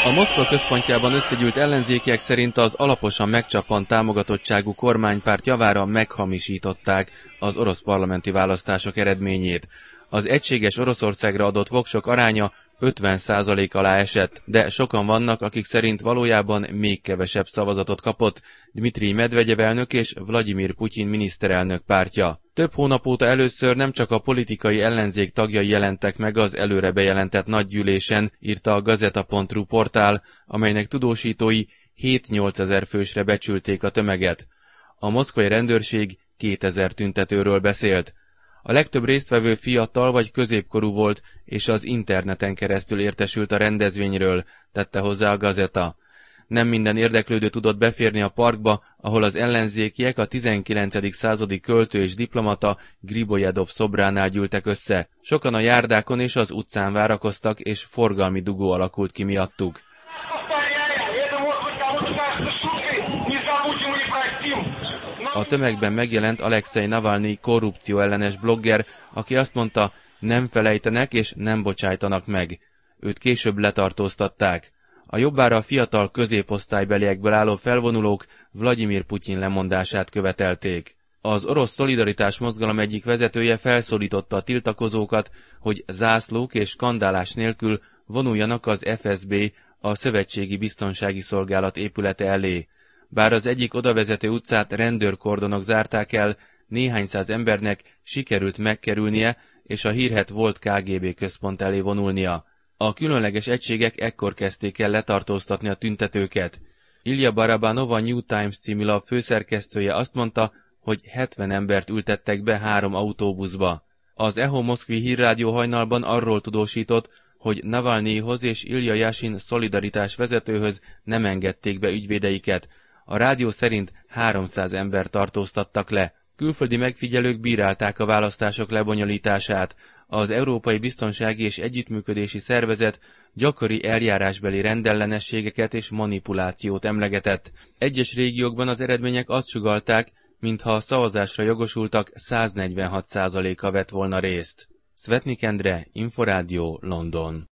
A Moszkva központjában összegyűlt ellenzékiek szerint az alaposan megcsappant támogatottságú kormánypárt javára meghamisították az orosz parlamenti választások eredményét. Az egységes Oroszországra adott voksok aránya 50% alá esett, de sokan vannak, akik szerint valójában még kevesebb szavazatot kapott Dmitrij Medvegyev elnök és Vladimir Putyin miniszterelnök pártja. Több hónap óta először nem csak a politikai ellenzék tagjai jelentek meg az előre bejelentett nagygyűlésen, írta a Gazeta.ru portál, amelynek tudósítói 7-8 ezer fősre becsülték a tömeget. A moszkvai rendőrség 2000 tüntetőről beszélt. A legtöbb résztvevő fiatal vagy középkorú volt, és az interneten keresztül értesült a rendezvényről, tette hozzá a Gazeta. Nem minden érdeklődő tudott beférni a parkba, ahol az ellenzékiek a 19. századi költő és diplomata Gribojedov szobránál gyűltek össze. Sokan a járdákon és az utcán várakoztak, és forgalmi dugó alakult ki miattuk. A tömegben megjelent Alexei Navalnyi korrupcióellenes blogger, aki azt mondta, nem felejtenek és nem bocsájtanak meg. Őt később letartóztatták. A jobbára a fiatal középosztálybeliekből álló felvonulók Vladimir Putyin lemondását követelték. Az orosz szolidaritás mozgalom egyik vezetője felszólította a tiltakozókat, hogy zászlók és skandálás nélkül vonuljanak az FSB, a Szövetségi Biztonsági Szolgálat épülete elé. Bár az egyik odavezető utcát rendőrkordonok zárták el, néhány száz embernek sikerült megkerülnie, és a hírhedt volt KGB központ elé vonulnia. A különleges egységek ekkor kezdték el letartóztatni a tüntetőket. Ilya Barabanov, a New Times című lap főszerkesztője azt mondta, hogy 70 embert ültettek be 3 autóbuszba. Az Echo Moszkvi hírrádió hajnalban arról tudósított, hogy Navalnyihoz és Ilja Jasin szolidaritás vezetőhöz nem engedték be ügyvédeiket. A rádió szerint 300 ember tartóztattak le. Külföldi megfigyelők bírálták a választások lebonyolítását. Az Európai Biztonsági és Együttműködési Szervezet gyakori eljárásbeli rendellenességeket és manipulációt emlegetett. Egyes régiókban az eredmények azt sugallták, mintha a szavazásra jogosultak 146%-a vett volna részt. Szvetnik Endre, Inforádió, London.